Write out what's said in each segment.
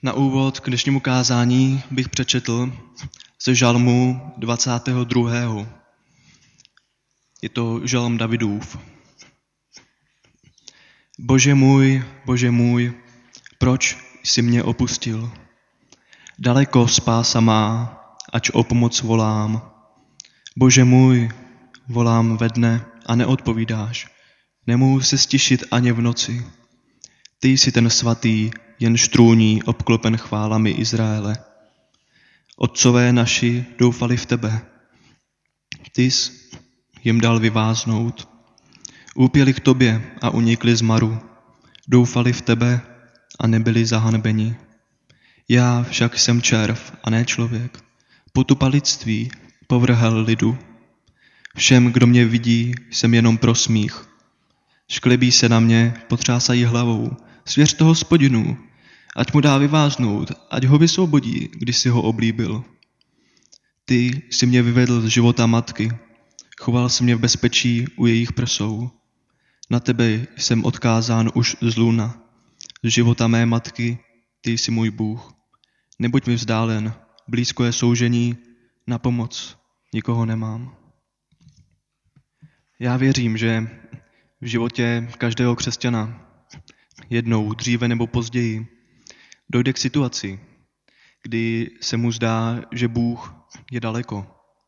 Na úvod k dnešnímu kázání bych přečetl ze žalmu 22. Je to žalm Davidův. Bože můj, proč jsi mě opustil? Daleko spása má, ač o pomoc volám. Bože můj, volám ve dne a neodpovídáš. Nemohu se stišit ani v noci. Ty jsi ten svatý, jenž trůní obklopen chválami Izraele. Otcové naši doufali v tebe. Ty jsi jim dal vyváznout. Úpěli k tobě a unikli z maru. Doufali v tebe a nebyli zahanbeni. Já však jsem červ a ne člověk. Potupa lidství povrhel lidu. Všem, kdo mě vidí, jsem jenom pro smích. Šklebí se na mě, potřásají hlavou. Svěř to Hospodinu, ať mu dá vyváznout, ať ho vysvobodí, když si ho oblíbil. Ty jsi mě vyvedl z života matky, choval jsi mě v bezpečí u jejich prsou. Na tebe jsem odkázán už z luna, z života mé matky, ty jsi můj Bůh. Nebuď mi vzdálen, blízko je soužení, na pomoc nikoho nemám. Já věřím, že v životě každého křesťana jednou, dříve nebo později, dojde k situaci, kdy se mu zdá, že Bůh je daleko.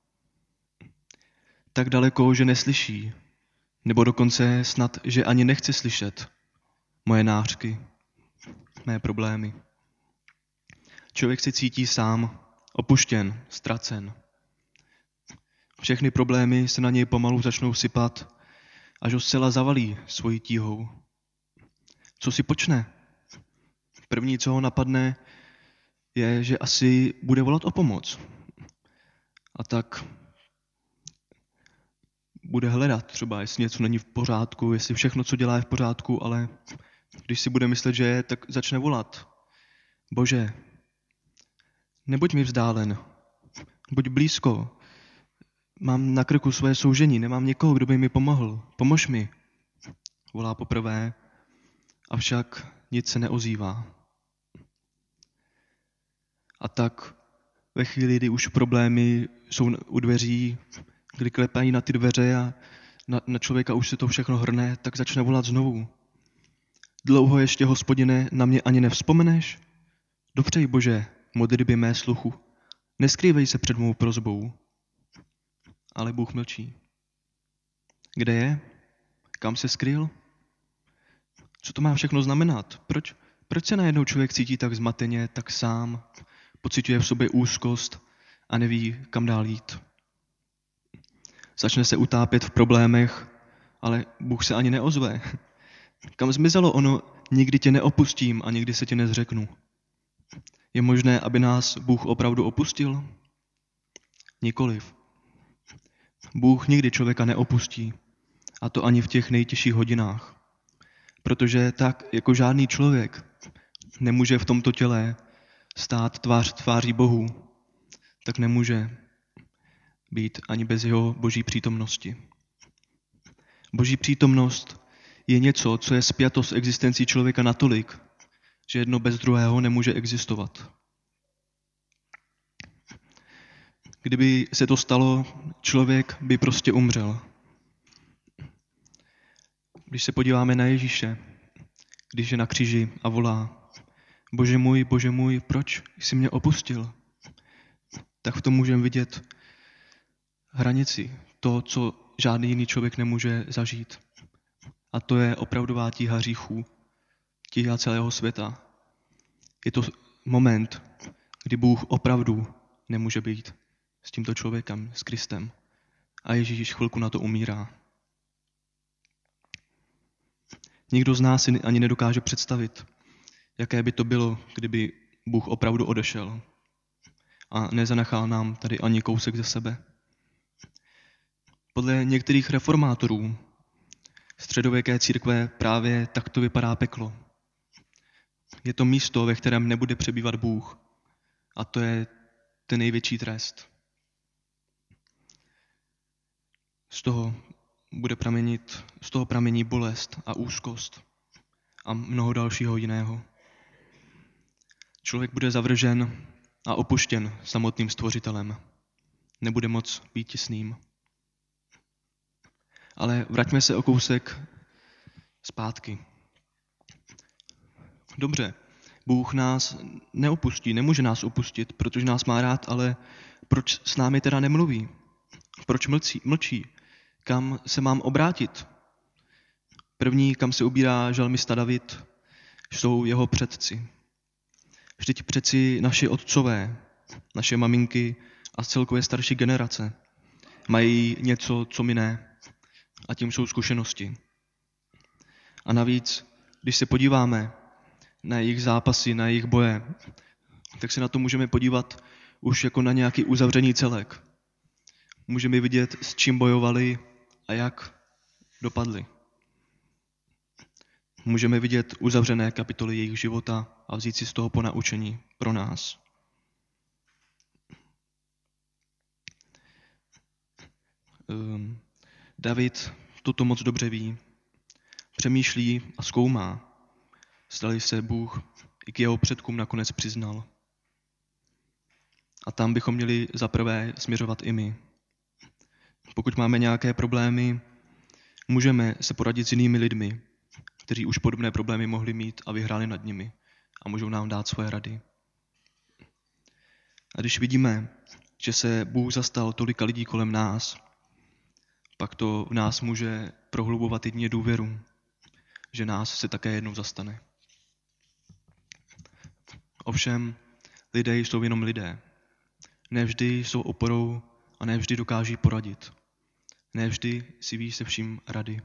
Tak daleko, že neslyší, nebo dokonce snad, že ani nechce slyšet moje nářky, mé problémy. Člověk se cítí sám, opuštěn, ztracen. Všechny problémy se na něj pomalu začnou sypat, až ho zcela zavalí svojí tíhou. Co si počne? První, co ho napadne, je, že asi bude volat o pomoc. A tak bude hledat třeba, jestli něco není v pořádku, jestli všechno, co dělá, je v pořádku, ale když si bude myslet, že je, tak začne volat. Bože, nebuď mi vzdálen, buď blízko. Mám na krku své soužení, nemám někoho, kdo by mi pomohl. Pomož mi. Volá poprvé, avšak nic se neozývá. A tak ve chvíli, kdy už problémy jsou u dveří, kdy klepají na ty dveře a na člověka už se to všechno hrne, tak začne volat znovu. Dlouho ještě, Hospodine, na mě ani nevzpomeneš? Dopřej, Bože, modlitby mé sluchu. Neskrývej se před mou prosbou. Ale Bůh mlčí. Kde je? Kam se skryl? Co to má všechno znamenat? Proč se najednou člověk cítí tak zmateně, tak sám, pociťuje v sobě úzkost a neví, kam dál jít? Začne se utápět v problémech, ale Bůh se ani neozve. Kam zmizelo ono, nikdy tě neopustím a nikdy se tě nezřeknu? Je možné, aby nás Bůh opravdu opustil? Nikoliv. Bůh nikdy člověka neopustí, a to ani v těch nejtěžších hodinách. Protože tak, jako žádný člověk nemůže v tomto těle stát tvář tváří Bohu, tak nemůže být ani bez jeho boží přítomnosti. Boží přítomnost je něco, co je spjato s existencí člověka natolik, že jedno bez druhého nemůže existovat. Kdyby se to stalo, člověk by prostě umřel. Když se podíváme na Ježíše, když je na kříži a volá: Bože můj, proč jsi mě opustil? Tak v tom můžeme vidět hranici, to, co žádný jiný člověk nemůže zažít. A to je opravdová tíha hříchů, tíha celého světa. Je to moment, kdy Bůh opravdu nemůže být s tímto člověkem, s Kristem. A Ježíš chvilku na to umírá. Nikdo z nás si ani nedokáže představit, jaké by to bylo, kdyby Bůh opravdu odešel a nezanechal nám tady ani kousek ze sebe. Podle některých reformátorů středověké církve právě takto vypadá peklo. Je to místo, ve kterém nebude přebývat Bůh, a to je ten největší trest. Z toho pramení bolest a úzkost a mnoho dalšího jiného. Člověk bude zavržen a opuštěn samotným stvořitelem. Nebude moc být s ním. Ale vraťme se o kousek zpátky. Dobře, Bůh nás neopustí, nemůže nás opustit, protože nás má rád, ale proč s námi teda nemluví? Proč mlčí? Kam se mám obrátit? První, kam se ubírá žalmista David, jsou jeho předci. Vždyť přeci naši otcové, naše maminky a celkově starší generace mají něco, co my ne. A tím jsou zkušenosti. A navíc, když se podíváme na jejich zápasy, na jejich boje, tak se na to můžeme podívat už jako na nějaký uzavřený celek. Můžeme vidět, s čím bojovali a jak dopadli. Můžeme vidět uzavřené kapitoly jejich života a vzít si z toho ponaučení pro nás. David toto moc dobře ví, přemýšlí a zkoumá. Zdali se Bůh i k jeho předkům nakonec přiznal. A tam bychom měli zaprvé směřovat i my. Pokud máme nějaké problémy, můžeme se poradit s jinými lidmi, kteří už podobné problémy mohli mít a vyhráli nad nimi a můžou nám dát svoje rady. A když vidíme, že se Bůh zastal tolika lidí kolem nás, pak to v nás může prohlubovat jedině důvěru, že nás se také jednou zastane. Ovšem, lidé jsou jenom lidé. Nevždy jsou oporou a nevždy dokáží poradit. Nevždy si ví se vším rady.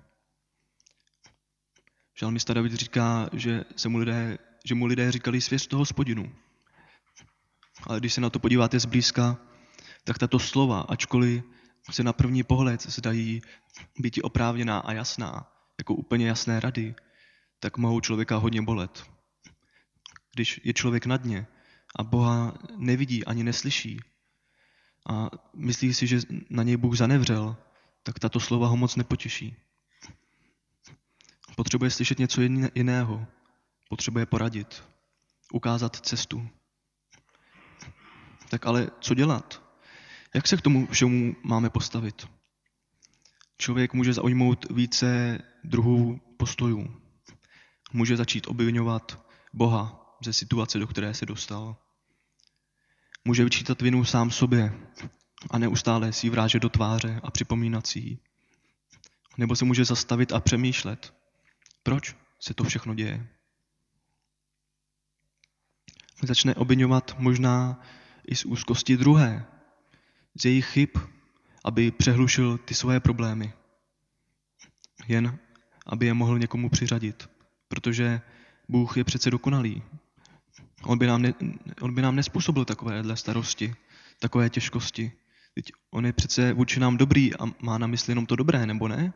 Žalmista David říká, že mu lidé říkali svěř to Hospodinu. Ale když se na to podíváte zblízka, tak tato slova, ačkoliv se na první pohled zdají být oprávněná a jasná, jako úplně jasné rady, tak mohou člověka hodně bolet. Když je člověk na dně a Boha nevidí ani neslyší a myslí si, že na něj Bůh zanevřel, tak tato slova ho moc nepotěší. Potřebuje slyšet něco jiného. Potřebuje poradit. Ukázat cestu. Tak ale co dělat? Jak se k tomu všemu máme postavit? Člověk může zaujmout více druhů postojů. Může začít obviňovat Boha ze situace, do které se dostal. Může vyčítat vinu sám sobě a neustále si ji vrážet do tváře a připomínat si ji. Nebo se může zastavit a přemýšlet, proč se to všechno děje. Začne obviňovat možná i z úzkosti druhé, z jejich chyb, aby přehlušil ty svoje problémy. Jen aby je mohl někomu přiřadit, protože Bůh je přece dokonalý. On by nám nespůsobil takovéhle starosti, takové těžkosti. Teď on je přece vůči nám dobrý a má na mysli jenom to dobré, nebo ne?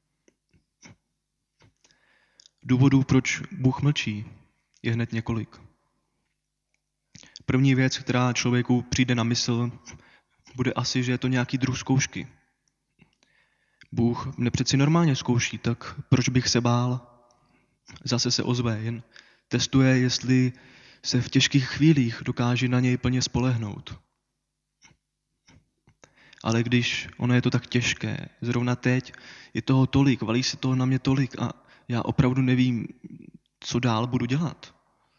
Důvodů, proč Bůh mlčí, je hned několik. První věc, která člověku přijde na mysl, bude asi, že je to nějaký druh zkoušky. Bůh mne přeci normálně zkouší, tak proč bych se bál? Zase se ozve, jen testuje, jestli se v těžkých chvílích dokáže na něj plně spolehnout. Ale když ono je to tak těžké, zrovna teď je toho tolik, valí se toho na mě tolik a já opravdu nevím, co dál budu dělat.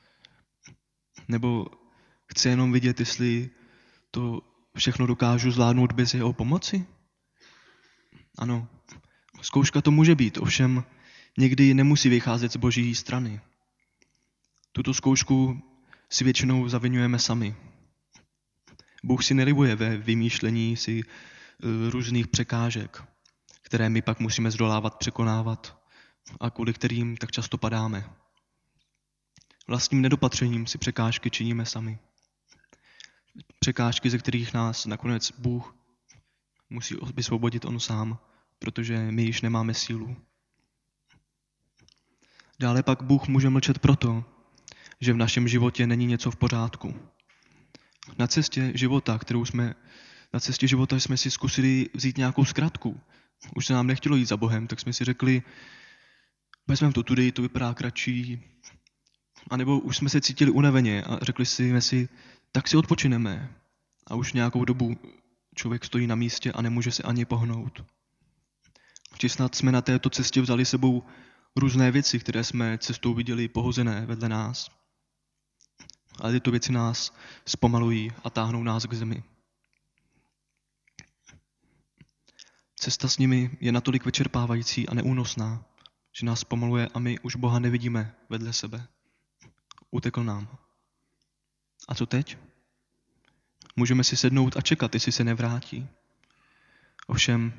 Nebo chci jenom vidět, jestli to všechno dokážu zvládnout bez jeho pomoci? Ano, zkouška to může být, ovšem někdy nemusí vycházet z Boží strany. Tuto zkoušku si většinou zaviňujeme sami. Bůh si nelibuje ve vymýšlení si různých překážek, které my pak musíme zdolávat, překonávat a kvůli kterým tak často padáme. Vlastním nedopatřením si překážky činíme sami. Překážky, ze kterých nás nakonec Bůh musí vysvobodit on sám, protože my již nemáme sílu. Dále pak Bůh může mlčet proto, že v našem životě není něco v pořádku. Na cestě života jsme si zkusili vzít nějakou zkratku. Už se nám nechtělo jít za Bohem, tak jsme si řekli, vezmeme to tudy, to vypadá kratší, A nebo už jsme se cítili unaveně a řekli si, tak si odpočineme. A už nějakou dobu člověk stojí na místě a nemůže se ani pohnout. Či snad jsme na této cestě vzali sebou různé věci, které jsme cestou viděli pohozené vedle nás. Ale tyto věci nás zpomalují a táhnou nás k zemi. Cesta s nimi je natolik vyčerpávající a neúnosná, že nás zpomaluje a my už Boha nevidíme vedle sebe. Utekl nám. A co teď? Můžeme si sednout a čekat, jestli se nevrátí. Ovšem,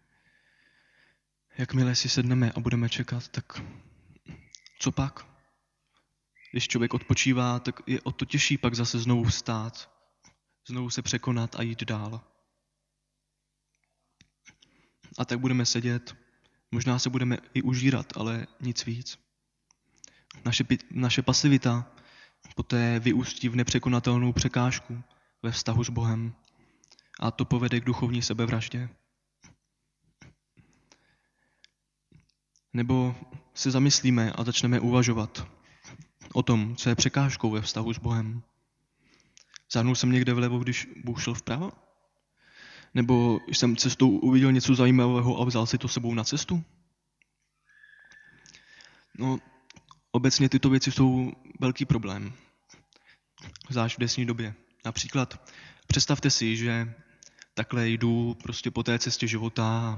jakmile si sedneme a budeme čekat, tak co pak? Když člověk odpočívá, tak je o to těžší pak zase znovu vstát, znovu se překonat a jít dál. A tak budeme sedět, možná se budeme i užírat, ale nic víc. Naše pasivita poté vyústí v nepřekonatelnou překážku ve vztahu s Bohem a to povede k duchovní sebevraždě. Nebo se zamyslíme a začneme uvažovat o tom, co je překážkou ve vztahu s Bohem. Zahnul jsem někde vlevo, když Bůh šel vpravo? Nebo jsem cestou uviděl něco zajímavého a vzal si to sebou na cestu? No, obecně tyto věci jsou velký problém. Zvlášť v dnešní době. Například představte si, že takhle jdu prostě po té cestě života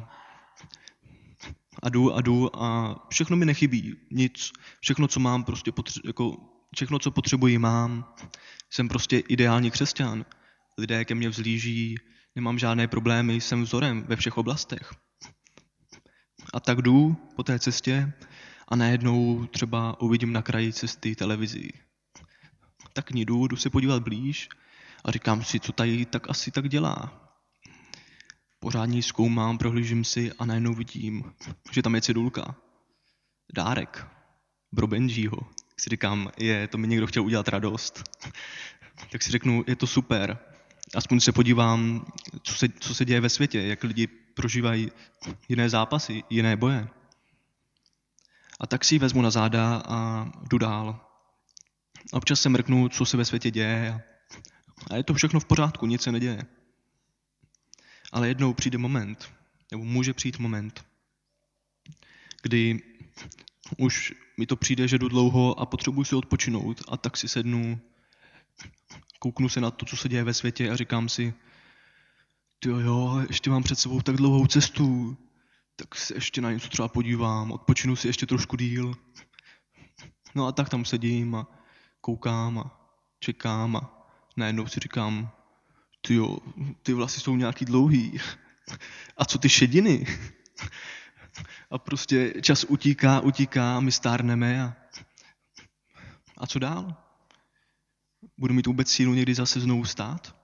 a jdu a všechno mi nechybí. Nic. Všechno, co mám, prostě všechno, co potřebuji, mám. Jsem prostě ideální křesťan. Lidé ke mně vzlíží, nemám žádné problémy, jsem vzorem ve všech oblastech. A tak jdu po té cestě a najednou třeba uvidím na kraji cesty televizi. Tak jdu se podívat blíž a říkám si, co tady tak asi tak dělá. Pořádně zkoumám, prohlížím si a najednou vidím, že tam je cedulka. Dárek. Bro Benjiho. Tak si říkám, to mi někdo chtěl udělat radost. Tak si řeknu, je to super. Aspoň se podívám, co se děje ve světě, jak lidi prožívají jiné zápasy, jiné boje. A tak si ji vezmu na záda a jdu dál. Občas se mrknu, co se ve světě děje a je to všechno v pořádku, nic se neděje. Ale jednou přijde moment, nebo může přijít moment, kdy už mi to přijde, že jdu dlouho a potřebuji si odpočinout a tak si sednu, kouknu se na to, co se děje ve světě a říkám si, ještě mám před sebou tak dlouhou cestu, tak se ještě na něco třeba podívám, odpočinu si ještě trošku díl. No a tak tam sedím a koukám a čekám a najednou si říkám, ty vlasy jsou nějaký dlouhý. A co ty šediny? A prostě čas utíká, my stárneme a co dál? Budu mít vůbec sílu někdy zase znovu stát?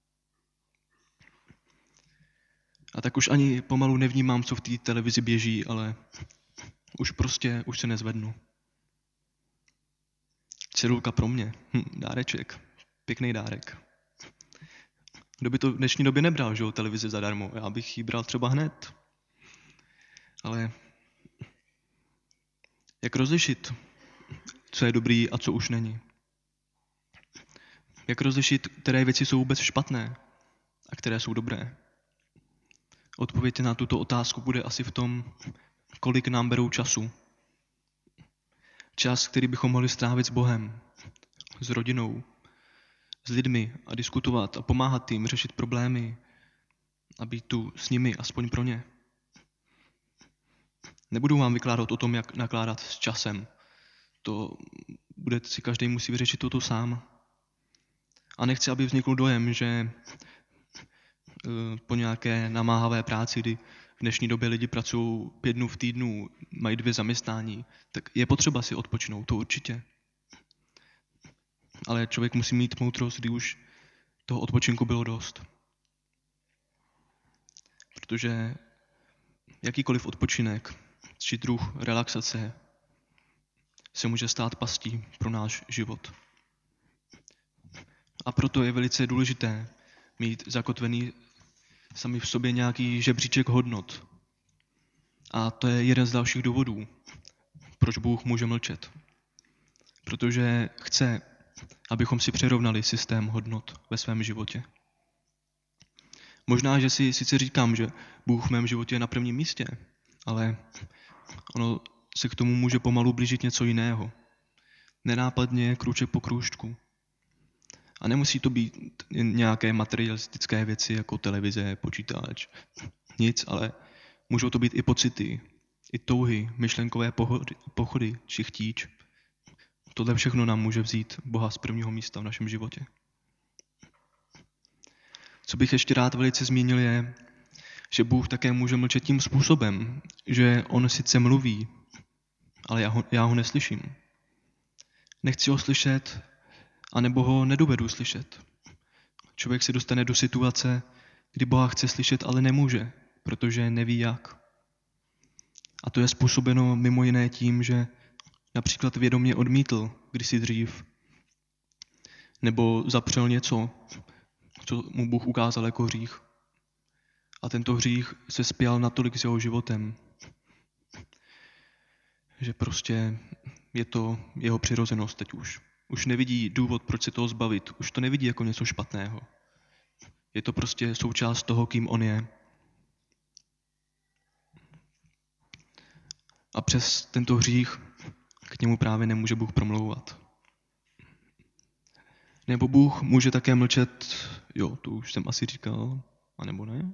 A tak už ani pomalu nevnímám, co v té televizi běží, ale už se nezvednu. Cedulka pro mě. Dáreček. Pěkný dárek. Kdo by to v dnešní době nebral, že jo, televizi zadarmo? Já bych ji bral třeba hned. Ale jak rozlišit, co je dobrý a co už není? Jak rozlišit, které věci jsou vůbec špatné a které jsou dobré? Odpověď na tuto otázku bude asi v tom, kolik nám berou času. Čas, který bychom mohli strávit s Bohem, s rodinou, s lidmi a diskutovat a pomáhat jim řešit problémy a být tu s nimi, aspoň pro ně. Nebudu vám vykládat o tom, jak nakládat s časem. To si každý musí vyřešit toto sám. A nechci, aby vznikl dojem, že po nějaké namáhavé práci, kdy v dnešní době lidi pracují 5 dnů v týdnu, mají 2 zaměstnání, tak je potřeba si odpočinout, to určitě. Ale člověk musí mít moudrost, kdy už toho odpočinku bylo dost. Protože jakýkoliv odpočinek či druh relaxace se může stát pastí pro náš život. A proto je velice důležité mít zakotvený sami v sobě nějaký žebříček hodnot. A to je jeden z dalších důvodů, proč Bůh může mlčet. protože chce, abychom si přirovnali systém hodnot ve svém životě. Možná, že si sice říkám, že Bůh v mém životě je na prvním místě, ale ono se k tomu může pomalu blížit něco jiného. Nenápadně, krůček po krůčku. A nemusí to být nějaké materialistické věci jako televize, počítač, nic, ale můžou to být i pocity, i touhy, myšlenkové pochody či chtíč. Tohle všechno nám může vzít Boha z prvního místa v našem životě. Co bych ještě rád velice zmínil je, že Bůh také může mlčet tím způsobem, že on sice mluví, ale já ho neslyším. Nechci ho slyšet, anebo ho nedovedu slyšet. Člověk se dostane do situace, kdy Boha chce slyšet, ale nemůže, protože neví jak. A to je způsobeno mimo jiné tím, že například vědomě odmítl kdysi dřív, nebo zapřel něco, co mu Bůh ukázal jako hřích. A tento hřích se spjal natolik s jeho životem, že prostě je to jeho přirozenost teď už. Už nevidí důvod, proč se toho zbavit. Už to nevidí jako něco špatného. Je to prostě součást toho, kým on je. A přes tento hřích k němu právě nemůže Bůh promlouvat. Nebo Bůh může také mlčet, to už jsem asi říkal, anebo ne?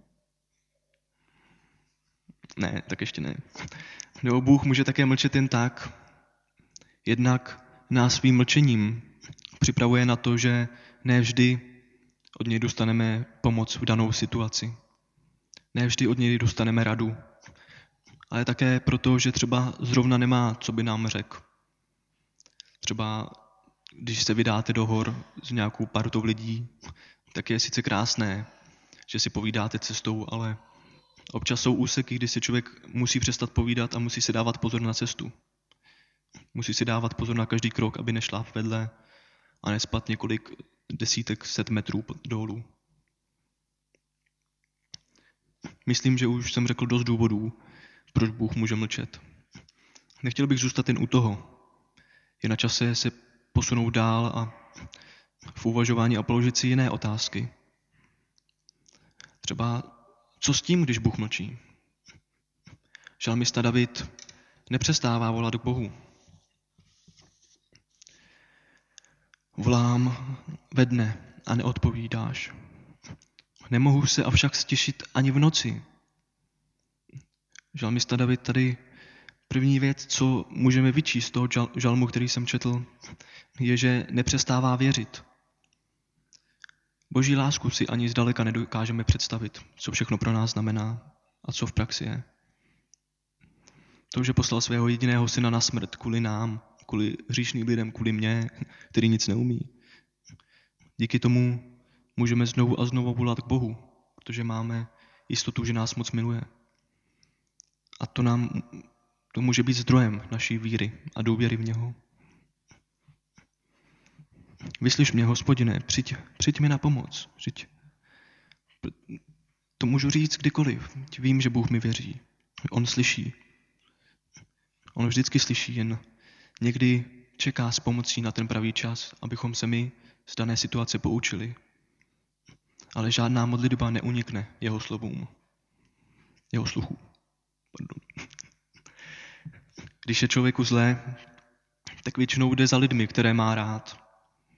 Ne, tak ještě ne. Nebo Bůh může také mlčet jen tak, jednak nás svým mlčením připravuje na to, že ne vždy od něj dostaneme pomoc v danou situaci. Ne vždy od něj dostaneme radu. Ale také proto, že třeba zrovna nemá, co by nám řekl. Třeba když se vydáte do hor s nějakou partou lidí, tak je sice krásné, že si povídáte cestou, ale občas jsou úseky, kdy si člověk musí přestat povídat a musí si dávat pozor na cestu. Musí si dávat pozor na každý krok, aby nešla vedle a nespat několik desítek set metrů dolů. Myslím, že už jsem řekl dost důvodů, proč Bůh může mlčet. Nechtěl bych zůstat jen u toho. Je na čase se posunout dál a v uvažování a položit si jiné otázky. Třeba, co s tím, když Bůh mlčí? Žalmista David nepřestává volat k Bohu. Volám ve dne a neodpovídáš. Nemohu se avšak stěšit ani v noci. Žalmista David tady první věc, co můžeme vyčíst z toho žalmu, který jsem četl, je, že nepřestává věřit. Boží lásku si ani zdaleka nedokážeme představit, co všechno pro nás znamená a co v praxi je. To, že poslal svého jediného syna na smrt kvůli nám, kvůli hříšným lidem, kvůli mně, který nic neumí. Díky tomu můžeme znovu a znovu volat k Bohu, protože máme jistotu, že nás moc miluje. A to může být zdrojem naší víry a důvěry v něho. Vyslyš mě, Hospodine, přijď mi na pomoc. Přijď. To můžu říct kdykoliv. Vím, že Bůh mi věří. On slyší. On vždycky slyší, jen někdy čeká s pomocí na ten pravý čas, abychom se my z dané situace poučili. Ale žádná modlitba neunikne jeho slovům. Jeho sluchu. Pardon. Když je člověku zlé, tak většinou jde za lidmi, které má rád.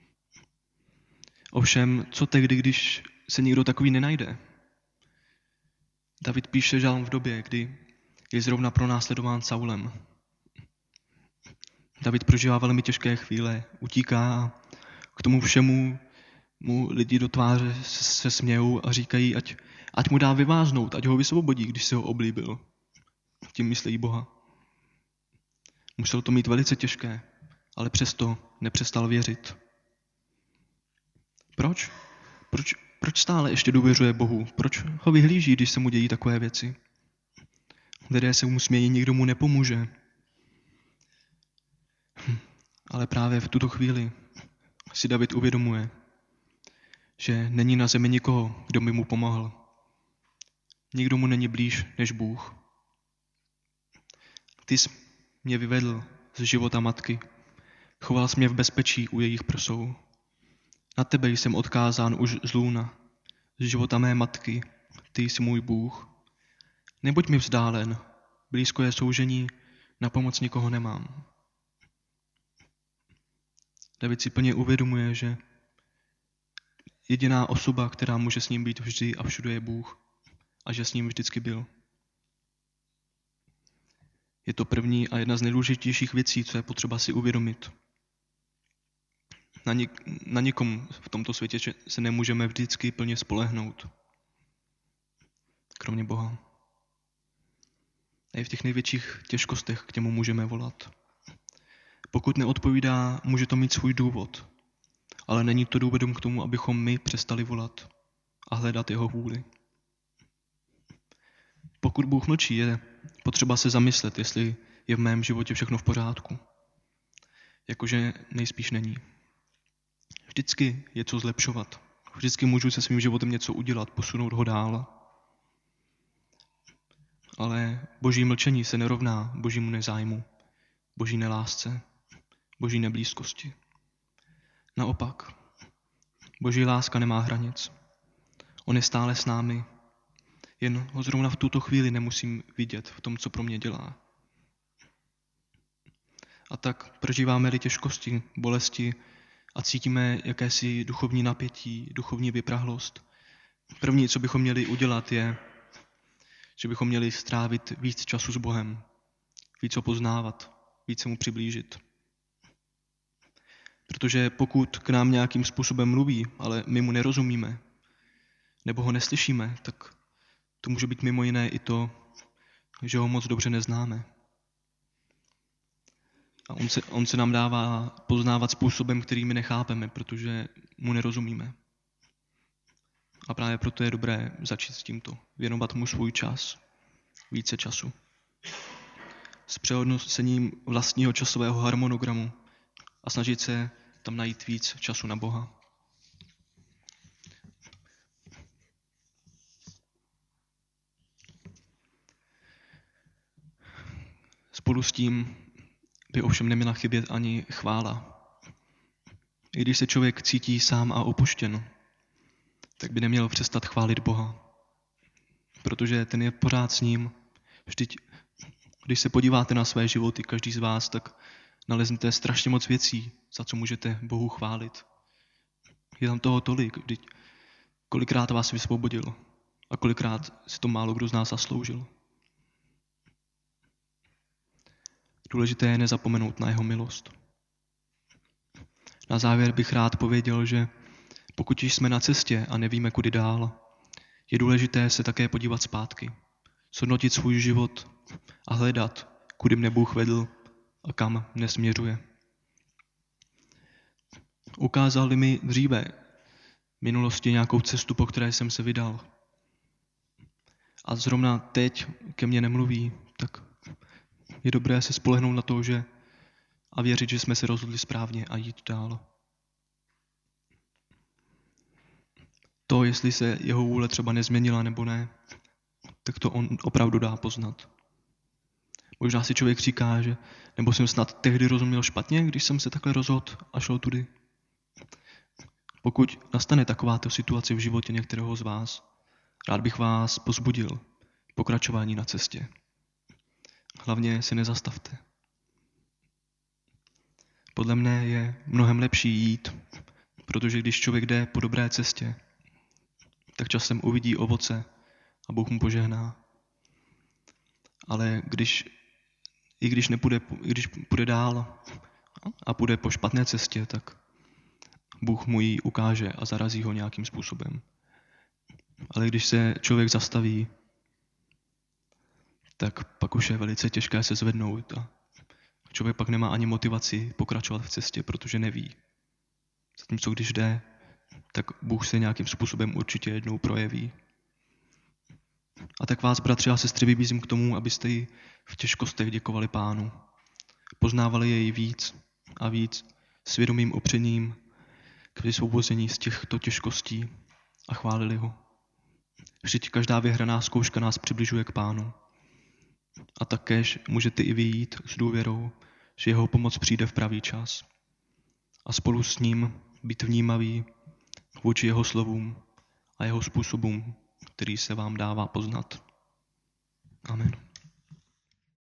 Ovšem, co tehdy, když se nikdo takový nenajde? David píše žalm v době, kdy je zrovna pronásledován Saulem. David prožívá velmi těžké chvíle, utíká a k tomu všemu mu lidi do tváře se smějou a říkají, ať mu dá vyváznout, ať ho vysvobodí, když se ho oblíbil. Tím myslí Boha. Musel to mít velice těžké, ale přesto nepřestal věřit. Proč? Proč stále ještě důvěřuje Bohu? Proč ho vyhlíží, když se mu dějí takové věci? Lidé se mu smějí, nikdo mu nepomůže. Ale právě v tuto chvíli si David uvědomuje, že není na zemi nikoho, kdo by mu pomohl. Nikdo mu není blíž než Bůh. Ty jsi mě vyvedl z života matky. Choval jsi mě v bezpečí u jejich prsou. Na tebe jsem odkázán už z lůna, z života mé matky, ty jsi můj Bůh. Nebuď mi vzdálen, blízko je soužení, na pomoc nikoho nemám. David si plně uvědomuje, že jediná osoba, která může s ním být vždy a všude, je Bůh a že s ním vždycky byl. Je to první a jedna z nejdůležitějších věcí, co je potřeba si uvědomit. Na nikom v tomto světě se nemůžeme vždycky plně spolehnout, kromě Boha. A i v těch největších těžkostech k němu můžeme volat. Pokud neodpovídá, může to mít svůj důvod, ale není to důvodem k tomu, abychom my přestali volat a hledat jeho vůli. Pokud Bůh mlčí, je potřeba se zamyslet, jestli je v mém životě všechno v pořádku. Jakože nejspíš není. Vždycky je co zlepšovat. Vždycky můžu se svým životem něco udělat, posunout ho dál. Ale boží mlčení se nerovná božímu nezájmu, boží nelásce, boží neblízkosti. Naopak, boží láska nemá hranic. On je stále s námi. Jen ho zrovna v tuto chvíli nemusím vidět v tom, co pro mě dělá. A tak prožíváme-li těžkosti, bolesti a cítíme jakési duchovní napětí, duchovní vyprahlost. První, co bychom měli udělat, je, že bychom měli strávit víc času s Bohem, víc ho poznávat, víc se mu přiblížit. Protože pokud k nám nějakým způsobem mluví, ale my mu nerozumíme, nebo ho neslyšíme, tak to může být mimo jiné i to, že ho moc dobře neznáme. A on se nám dává poznávat způsobem, který my nechápeme, protože mu nerozumíme. A právě proto je dobré začít s tímto. Věnovat mu svůj čas, více času. S přehodnocením vlastního časového harmonogramu a snažit se tam najít víc času na Boha. Spolu s tím by ovšem neměla chybět ani chvála. I když se člověk cítí sám a opuštěn, tak by neměl přestat chválit Boha. Protože ten je pořád s ním. Vždyť, když se podíváte na své životy, každý z vás, tak naleznete strašně moc věcí, za co můžete Bohu chválit. Je tam toho tolik, vždyť kolikrát vás vysvobodil a kolikrát si to málo kdo z nás zasloužil. Důležité je nezapomenout na jeho milost. Na závěr bych rád pověděl, že pokud jsme na cestě a nevíme, kudy dál, je důležité se také podívat zpátky, zhodnotit svůj život a hledat, kudy mne Bůh vedl a kam nesměřuje. Ukázal mi dříve v minulosti nějakou cestu, po které jsem se vydal. A zrovna teď ke mně nemluví, tak je dobré se spolehnout na to, že a věřit, že jsme se rozhodli správně a jít dál. To, jestli se jeho vůle třeba nezměnila nebo ne, tak to on opravdu dá poznat. Možná si člověk říká, že nebo jsem snad tehdy rozuměl špatně, když jsem se takhle rozhodl a šel tudy. Pokud nastane takováto situace v životě některého z vás, rád bych vás pozbudil pokračování na cestě. Hlavně se nezastavte. Podle mne je mnohem lepší jít, protože když člověk jde po dobré cestě, tak časem uvidí ovoce a Bůh mu požehná. Ale když půjde dál a půjde po špatné cestě, tak Bůh mu ji ukáže a zarazí ho nějakým způsobem. Ale když se člověk zastaví, tak pak už je velice těžké se zvednout a člověk pak nemá ani motivaci pokračovat v cestě, protože neví. Zatímco když jde, tak Bůh se nějakým způsobem určitě jednou projeví. A tak vás, bratři a sestry, vybízím k tomu, abyste ji v těžkostech děkovali Pánu. Poznávali jej víc a víc svědomým opřením k vysvobození z těchto těžkostí a chválili ho. Vždyť každá vyhraná zkouška nás přibližuje k Pánu. A takéž můžete i vy jít s důvěrou, že jeho pomoc přijde v pravý čas. a spolu s ním být vnímavý vůči jeho slovům a jeho způsobům, který se vám dává poznat. Amen.